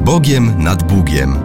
Bogiem nad Bugiem.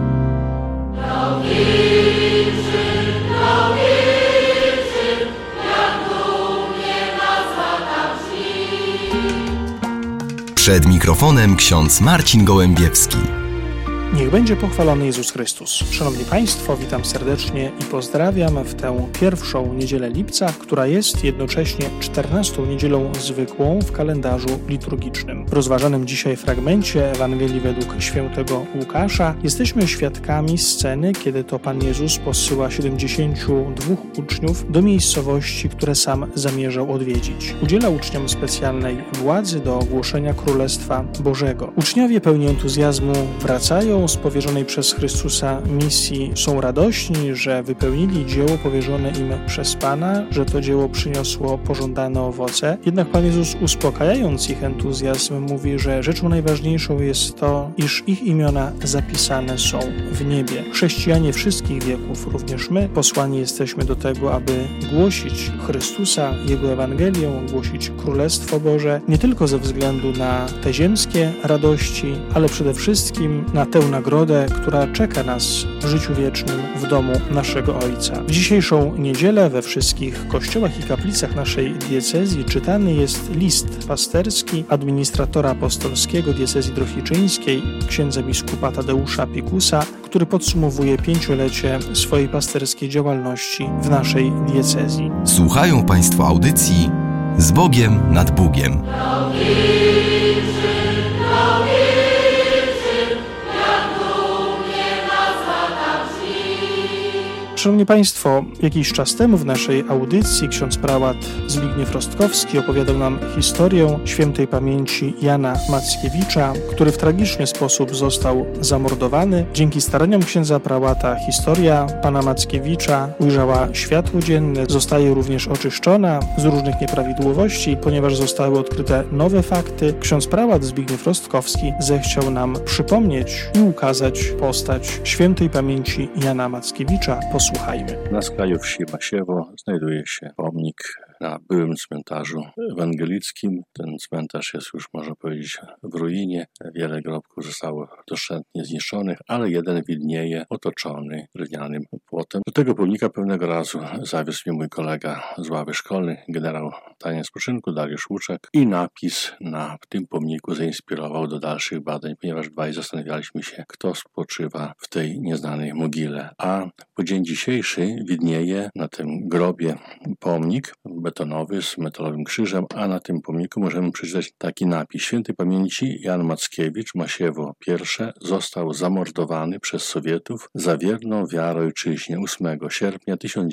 Przed mikrofonem ksiądz Marcin Gołębiewski. Niech będzie pochwalony Jezus Chrystus. Szanowni Państwo, witam serdecznie i pozdrawiam w tę pierwszą niedzielę lipca, która jest jednocześnie 14. niedzielą zwykłą w kalendarzu liturgicznym. W rozważanym dzisiaj fragmencie Ewangelii według świętego Łukasza jesteśmy świadkami sceny, kiedy to Pan Jezus posyła 72 uczniów do miejscowości, które sam zamierzał odwiedzić. Udziela uczniom specjalnej władzy do ogłoszenia Królestwa Bożego. Uczniowie pełni entuzjazmu wracają z powierzonej przez Chrystusa misji, są radośni, że wypełnili dzieło powierzone im przez Pana, że to dzieło przyniosło pożądane owoce. Jednak Pan Jezus, uspokajając ich entuzjazm, mówi, że rzeczą najważniejszą jest to, iż ich imiona zapisane są w niebie. Chrześcijanie wszystkich wieków, również my, posłani jesteśmy do tego, aby głosić Chrystusa, Jego Ewangelię, głosić Królestwo Boże, nie tylko ze względu na te ziemskie radości, ale przede wszystkim na tę nagrodę, która czeka nas w życiu wiecznym w domu naszego Ojca. W dzisiejszą niedzielę we wszystkich kościołach i kaplicach naszej diecezji czytany jest list pasterski administratora apostolskiego diecezji drohiczyńskiej, księdza biskupa Tadeusza Pikusa, który podsumowuje 5-lecie swojej pasterskiej działalności w naszej diecezji. Słuchają Państwo audycji Z Bogiem nad Bugiem. Szanowni Państwo, jakiś czas temu w naszej audycji ksiądz prałat Zbigniew Rostkowski opowiadał nam historię świętej pamięci Jana Mackiewicza, który w tragiczny sposób został zamordowany. Dzięki staraniom księdza prałata historia pana Mackiewicza ujrzała światło dzienne, zostaje również oczyszczona z różnych nieprawidłowości, ponieważ zostały odkryte nowe fakty. Ksiądz prałat Zbigniew Rostkowski zechciał nam przypomnieć i ukazać postać świętej pamięci Jana Mackiewicza. Posłuchajmy. Na skraju wsi Masiewo znajduje się pomnik na byłym cmentarzu ewangelickim. Ten cmentarz jest już, można powiedzieć, w ruinie. Wiele grobków zostało doszczętnie zniszczonych, ale jeden widnieje otoczony drewnianym płotem. Do tego pomnika pewnego razu zawiózł mnie mój kolega z ławy szkolnej, generał stanie spoczynku Dariusz Łuczek, i napis na tym pomniku zainspirował do dalszych badań, ponieważ dwaj zastanawialiśmy się, kto spoczywa w tej nieznanej mogile. A po dzień dzisiejszy widnieje na tym grobie pomnik betonowy z metalowym krzyżem, a na tym pomniku możemy przeczytać taki napis: Świętej pamięci Jan Mackiewicz, Masiewo I, został zamordowany przez Sowietów za wierną wiarę ojczyźnie 8 sierpnia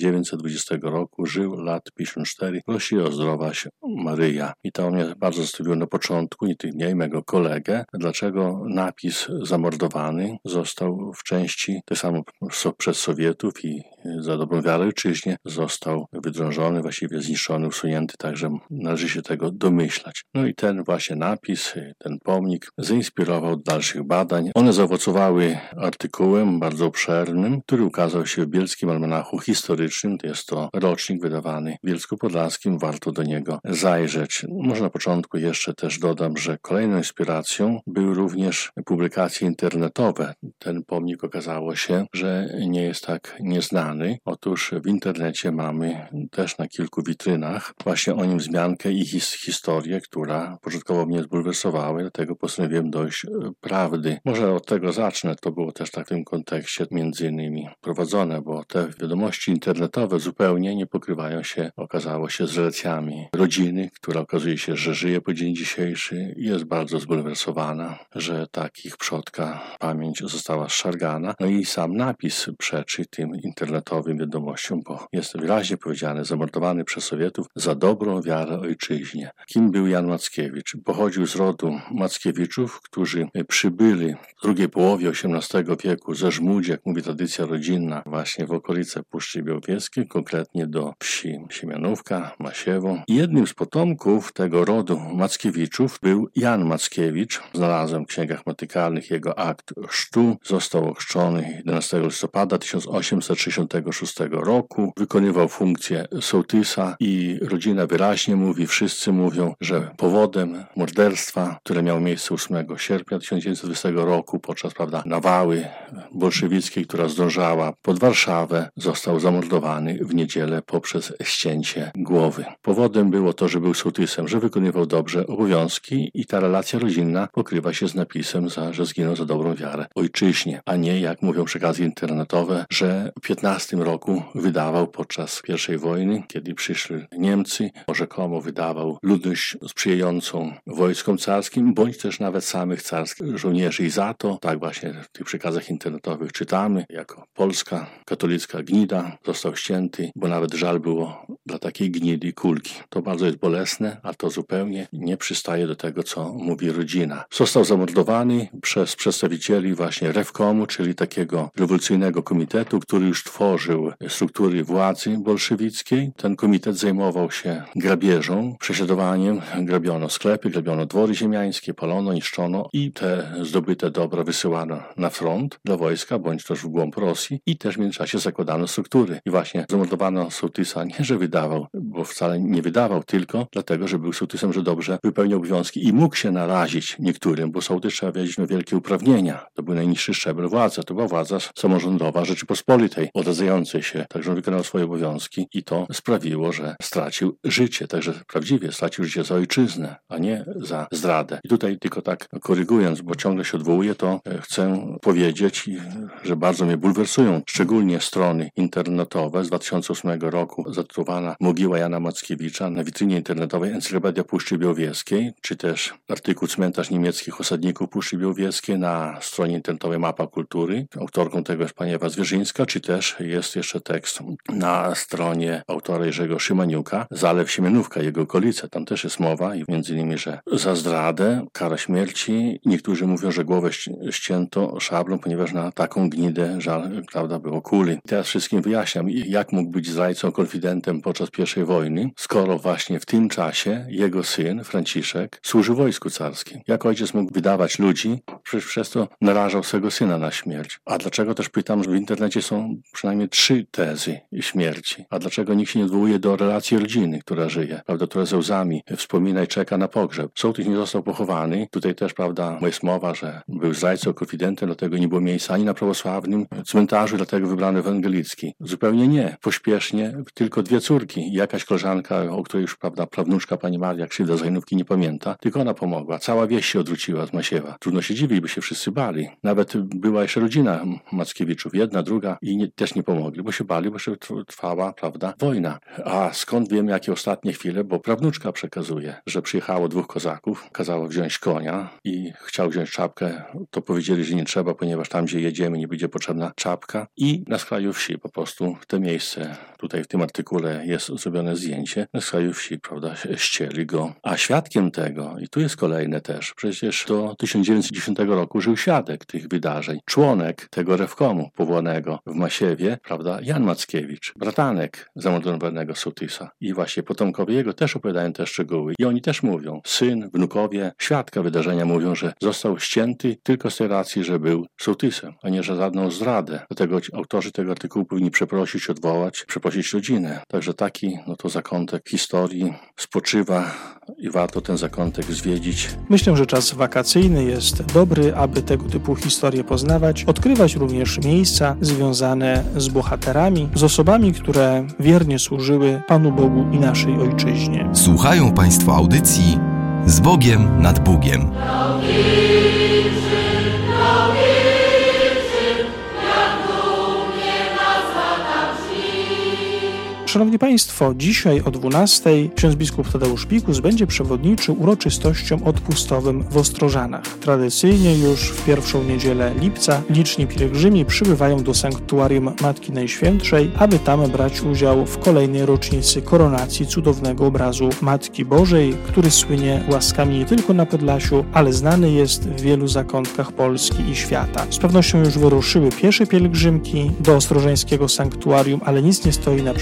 1920 roku, żył lat 54, prosi o zdrowaś Maryja. I to mnie bardzo zastawiło na początku, nie tych dni, mego kolegę, dlaczego napis zamordowany został w części tak samo przez Sowietów i za dobrą wiarę ojczyźnie został wydrążony, właściwie zniszczony, usunięty, także należy się tego domyślać. No i ten właśnie napis, ten pomnik zainspirował do dalszych badań. One zaowocowały artykułem bardzo obszernym, który ukazał się w Bielskim Almanachu Historycznym. To jest to rocznik wydawany w Bielsku-Podlaskim, warto do niego zajrzeć. Może na początku jeszcze też dodam, że kolejną inspiracją były również publikacje internetowe. Ten pomnik okazało się, że nie jest tak nieznany. Otóż w internecie mamy też na kilku witrynach właśnie o nim wzmiankę i historię, która początkowo mnie zbulwersowała, dlatego postanowiłem dojść prawdy. Może od tego zacznę, to było też tak w tym kontekście między innymi prowadzone, bo te wiadomości internetowe zupełnie nie pokrywają się, okazało się, z relacjami rodziny, która okazuje się, że żyje po dzień dzisiejszy i jest bardzo zbulwersowana, że takich przodka pamięć została zszargana. No i sam napis przeczy tym internetowym wiadomościom, bo jest wyraźnie powiedziane: zamordowany przez Sowietów za dobrą wiarę ojczyźnie. Kim był Jan Mackiewicz? Pochodził z rodu Mackiewiczów, którzy przybyli w drugiej połowie XVIII wieku ze Żmudzi, jak mówi tradycja rodzinna, właśnie w okolice Puszczy Białowieskiej, konkretnie do wsi Siemianówka, Masiewo. I jednym z potomków tego rodu Mackiewiczów był Jan Mackiewicz. Znalazłem w księgach matykalnych jego akt chrztu. Został ochrzczony 11 listopada 1862 1956 roku. Wykonywał funkcję sołtysa i rodzina wyraźnie mówi, wszyscy mówią, że powodem morderstwa, które miało miejsce 8 sierpnia 1920 roku podczas, nawały bolszewickiej, która zdążała pod Warszawę, został zamordowany w niedzielę poprzez ścięcie głowy. Powodem było to, że był sołtysem, że wykonywał dobrze obowiązki i ta relacja rodzinna pokrywa się z napisem, że zginął za dobrą wiarę ojczyźnie, a nie, jak mówią przekazy internetowe, że w 15 roku wydawał podczas I wojny, kiedy przyszli Niemcy, rzekomo wydawał ludność sprzyjającą wojskom carskim, bądź też nawet samych carskich żołnierzy. I za to, tak właśnie w tych przekazach internetowych czytamy, jako polska katolicka gnida został ścięty, bo nawet żal było dla takiej gnidy kulki. To bardzo jest bolesne, a to zupełnie nie przystaje do tego, co mówi rodzina. Został zamordowany przez przedstawicieli właśnie Rewkomu, czyli takiego rewolucyjnego komitetu, który już tworzył struktury władzy bolszewickiej. Ten komitet zajmował się grabieżą, prześladowaniem, grabiono sklepy, grabiono dwory ziemiańskie, palono, niszczono i te zdobyte dobra wysyłano na front dla wojska, bądź też w głąb Rosji i też w międzyczasie zakładano struktury. I właśnie zamordowano sołtysa nie, że wydawał, bo wcale nie wydawał, tylko dlatego, że był sołtysem, że dobrze wypełniał obowiązki i mógł się narazić niektórym, bo sołtys trzeba wiedzieć, miał wielkie uprawnienia. To był najniższy szczebel władzy. To była władza samorządowa Rzeczypospolitej, odradzającej się. Także on wykonał swoje obowiązki i to sprawiło, że stracił życie. Także prawdziwie stracił życie za ojczyznę, a nie za zdradę. I tutaj tylko tak korygując, bo ciągle się odwołuję, to chcę powiedzieć, że bardzo mnie bulwersują szczególnie strony internetowe z 2008 roku zatytułowana Mogiła Jana Mackiewicza na witrynie internetowej Encyklopedia Puszczy Białowieskiej, czy też artykuł Cmentarz niemieckich osadników Puszczy Białowieskiej na stronie internetowej Mapa Kultury. Autorką tego jest pani Ewa Zwierzyńska, czy też jest jeszcze tekst na stronie autora Jerzego Szymaniuka, Zalew Siemienówka, jego okolice. Tam też jest mowa i między innymi, że za zdradę, kara śmierci. Niektórzy mówią, że głowę ścięto szablą, ponieważ na taką gnidę żal, było kuli. Teraz wszystkim wyjaśniam, jak mógł być zdrajcą, konfidentem podczas I wojny, skoro właśnie w tym czasie jego syn, Franciszek, służył wojsku carskim. Jak ojciec mógł wydawać ludzi, przecież przez to narażał swego syna na śmierć. A dlaczego też pytam, że w internecie są przynajmniej 3 tezy śmierci. A dlaczego nikt się nie odwołuje do relacji rodziny, która żyje, która ze łzami wspomina i czeka na pogrzeb. Sołtys nie został pochowany. Tutaj też, jest mowa, że był zdrajcą, konfidentem, dlatego nie było miejsca ani na prawosławnym cmentarzu, dlatego wybrano ewangelicki. Zupełnie nie. Pośpiesznie tylko 2 córki. Jakaś koleżanka, o której już, prawnuczka pani Maria Krzywda z Hajnówki nie pamięta, tylko ona pomogła. Cała wieś się odwróciła z Maciewa. Trudno się dziwić, by się wszyscy bali. Nawet była jeszcze rodzina Mackiewiczów, jedna, druga i też nie pomogli, bo się bali, bo się trwała, wojna. A skąd wiem, jakie ostatnie chwile, bo prawnuczka przekazuje, że przyjechało 2 kozaków, kazało wziąć konia i chciał wziąć czapkę, to powiedzieli, że nie trzeba, ponieważ tam, gdzie jedziemy, nie będzie potrzebna czapka i na skraju wsi po prostu w to miejsce, tutaj w tym artykule jest zrobione zdjęcie, na skraju wsi, ścieli go. A świadkiem tego, i tu jest kolejne też, przecież do 1910 roku żył świadek tych wydarzeń, członek tego Rewkomu powołanego w Masiewie, Jan Mackiewicz, bratanek zamordowanego sołtysa. I właśnie potomkowie jego też opowiadają te szczegóły. I oni też mówią, syn, wnukowie, świadka wydarzenia mówią, że został ścięty tylko z tej racji, że był sołtysem, a nie że żadną zdradę. Dlatego autorzy tego artykułu powinni przeprosić, odwołać, przeprosić rodzinę. Także taki, to zakątek historii spoczywa i warto ten zakątek zwiedzić. Myślę, że czas wakacyjny jest dobry, aby tego typu historie poznawać, odkrywać również miejsca związane z bohaterami, z osobami, które wiernie służyły Panu Bogu i naszej Ojczyźnie. Słuchają Państwo audycji Z Bogiem nad Bugiem. Szanowni Państwo, dzisiaj o 12:00 ksiądz biskup Tadeusz Pikus będzie przewodniczył uroczystościom odpustowym w Ostrożanach. Tradycyjnie już w pierwszą niedzielę lipca liczni pielgrzymi przybywają do sanktuarium Matki Najświętszej, aby tam brać udział w kolejnej rocznicy koronacji cudownego obrazu Matki Bożej, który słynie łaskami nie tylko na Podlasiu, ale znany jest w wielu zakątkach Polski i świata. Z pewnością już wyruszyły piesze pielgrzymki do ostrożeńskiego sanktuarium, ale nic nie stoi na przeszkodzie,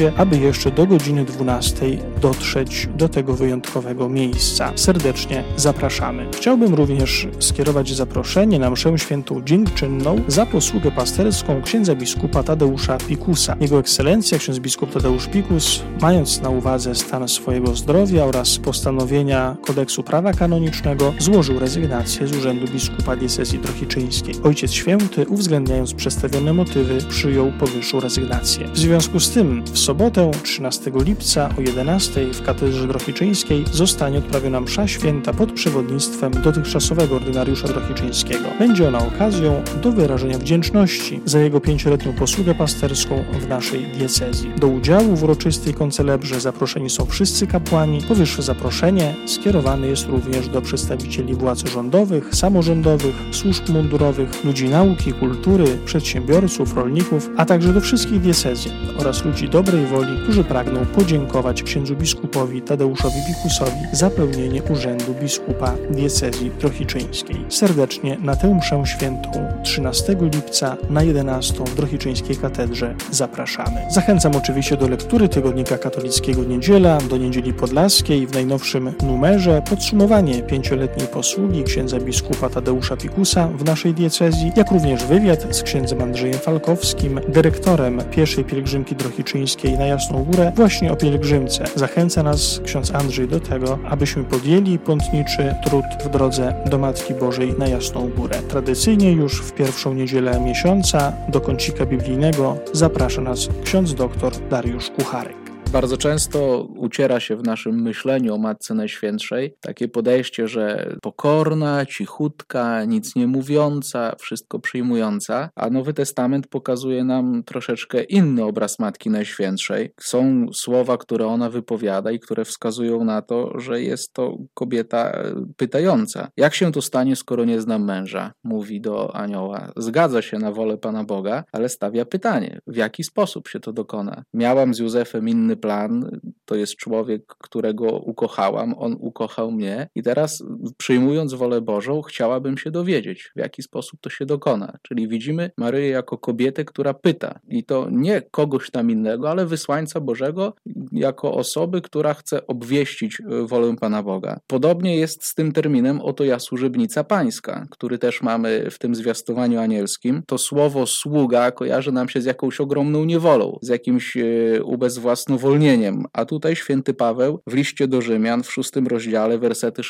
samochodzie, aby jeszcze do godziny 12 dotrzeć do tego wyjątkowego miejsca. Serdecznie zapraszamy. Chciałbym również skierować zaproszenie na mszę świętą dziękczynną za posługę pasterską księdza biskupa Tadeusza Pikusa. Jego ekscelencja ksiądz biskup Tadeusz Pikus, mając na uwadze stan swojego zdrowia oraz postanowienia kodeksu prawa kanonicznego, złożył rezygnację z urzędu biskupa diecezji trochicińskiej. Ojciec Święty, uwzględniając przedstawione motywy, przyjął powyższą rezygnację. W związku z tym w sobotę 13 lipca o 11 w katedrze trochicińskiej zostanie odprawiona msza święta pod przewodnictwem dotychczasowego ordynariusza trochicińskiego. Będzie ona okazją do wyrażenia wdzięczności za jego 5-letnią posługę pasterską w naszej diecezji. Do udziału w uroczystej koncelebrze zaproszeni są wszyscy kapłani. Powyższe zaproszenie skierowane jest również do przedstawicieli władz rządowych, samorządowych, służb mundurowych, ludzi nauki, kultury, przedsiębiorców, rolników, a także do wszystkich diecezji oraz ludzi dobrej woli, którzy pragną podziękować księdzu biskupowi Tadeuszowi Pikusowi za pełnienie urzędu biskupa diecezji trochicińskiej. Serdecznie na tę mszę świętą 13 lipca na 11 w Trochicińskiej katedrze zapraszamy. Zachęcam oczywiście do lektury Tygodnika Katolickiego Niedziela, do Niedzieli Podlaskiej, w najnowszym numerze podsumowanie 5-letniej posługi księdza biskupa Tadeusza Pikusa w naszej diecezji, jak również wywiad z księdzem Andrzejem Falkowskim, dyrektorem pierwszej pielgrzymki trochicińskiej na Jasną Górę, właśnie o pielgrzymce. Zachęca nas ksiądz Andrzej do tego, abyśmy podjęli pątniczy trud w drodze do Matki Bożej na Jasną Górę. Tradycyjnie już w pierwszą niedzielę miesiąca do kącika biblijnego zaprasza nas ksiądz dr Dariusz Kucharek. Bardzo często uciera się w naszym myśleniu o Matce Najświętszej takie podejście, że pokorna, cichutka, nic nie mówiąca, wszystko przyjmująca, a Nowy Testament pokazuje nam troszeczkę inny obraz Matki Najświętszej. Są słowa, które ona wypowiada i które wskazują na to, że jest to kobieta pytająca. Jak się to stanie, skoro nie znam męża? Mówi do anioła. Zgadza się na wolę Pana Boga, ale stawia pytanie, w jaki sposób się to dokona. Miałam z Józefem inny plan, to jest człowiek, którego ukochałam, on ukochał mnie i teraz przyjmując wolę Bożą chciałabym się dowiedzieć, w jaki sposób to się dokona. Czyli widzimy Maryję jako kobietę, która pyta i to nie kogoś tam innego, ale wysłańca Bożego jako osoby, która chce obwieścić wolę Pana Boga. Podobnie jest z tym terminem oto ja służebnica pańska, który też mamy w tym zwiastowaniu anielskim. To słowo sługa kojarzy nam się z jakąś ogromną niewolą, z jakimś ubezwłasnowolnieniem, a tutaj święty Paweł w liście do Rzymian w 6 rozdziale wersety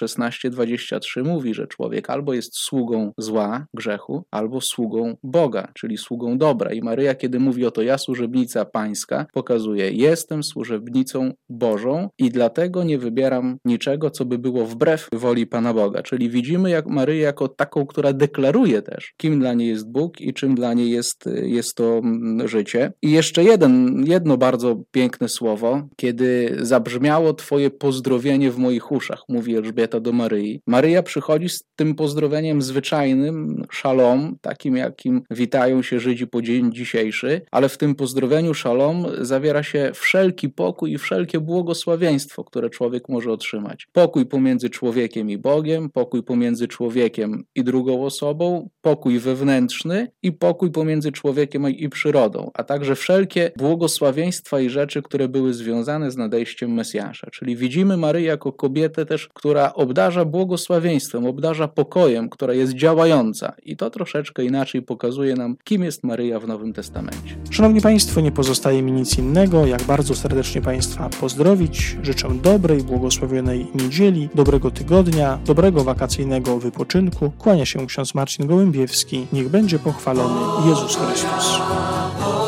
16-23 mówi, że człowiek albo jest sługą zła, grzechu, albo sługą Boga, czyli sługą dobra. I Maryja, kiedy mówi oto ja służebnica pańska, pokazuje, jestem służebnicą Bożą i dlatego nie wybieram niczego, co by było wbrew woli Pana Boga. Czyli widzimy jak Maryję jako taką, która deklaruje też, kim dla niej jest Bóg i czym dla niej jest to życie. I jeszcze jedno bardzo piękne słowo, kiedy zabrzmiało Twoje pozdrowienie w moich uszach, mówi Elżbieta do Maryi. Maryja przychodzi z tym pozdrowieniem zwyczajnym, szalom, takim jakim witają się Żydzi po dzień dzisiejszy, ale w tym pozdrowieniu szalom zawiera się wszelki pokój i wszelkie błogosławieństwo, które człowiek może otrzymać. Pokój pomiędzy człowiekiem i Bogiem, pokój pomiędzy człowiekiem i drugą osobą, pokój wewnętrzny i pokój pomiędzy człowiekiem i przyrodą, a także wszelkie błogosławieństwa i rzeczy, które były związane z nadejściem Mesjasza. Czyli widzimy Maryję jako kobietę też, która obdarza błogosławieństwem, obdarza pokojem, która jest działająca. I to troszeczkę inaczej pokazuje nam, kim jest Maryja w Nowym Testamencie. Szanowni Państwo, nie pozostaje mi nic innego, jak bardzo serdecznie Państwa pozdrowić. Życzę dobrej, błogosławionej niedzieli, dobrego tygodnia, dobrego wakacyjnego wypoczynku. Kłania się ksiądz Marcin Gołębiewski. Niech będzie pochwalony Jezus Chrystus.